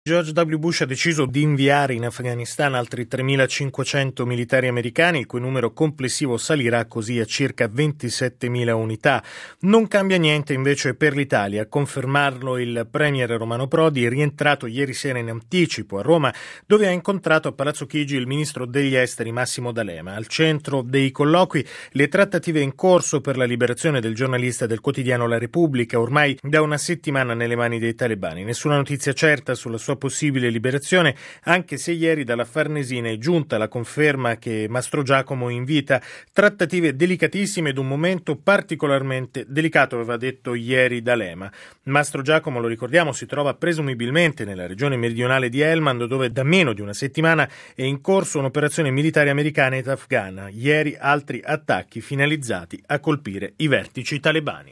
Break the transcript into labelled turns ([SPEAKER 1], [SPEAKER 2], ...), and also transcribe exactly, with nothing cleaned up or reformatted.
[SPEAKER 1] George W. Bush ha deciso di inviare in Afghanistan altri tremilacinquecento militari americani, il cui numero complessivo salirà così a circa ventisettemila unità. Non cambia niente invece per l'Italia, a confermarlo il premier Romano Prodi, rientrato ieri sera in anticipo a Roma, dove ha incontrato a Palazzo Chigi il ministro degli esteri Massimo D'Alema. Al centro dei colloqui le trattative in corso per la liberazione del giornalista del quotidiano La Repubblica, ormai da una settimana nelle mani dei talebani. Nessuna notizia certa sulla sua possibile liberazione, anche se ieri dalla Farnesina è giunta la conferma che Mastrogiacomo invita trattative delicatissime ed un momento particolarmente delicato, aveva detto ieri D'Alema. Mastrogiacomo, lo ricordiamo, si trova presumibilmente nella regione meridionale di Helmand, dove da meno di una settimana è in corso un'operazione militare americana ed afghana. Ieri altri attacchi finalizzati a colpire i vertici talebani.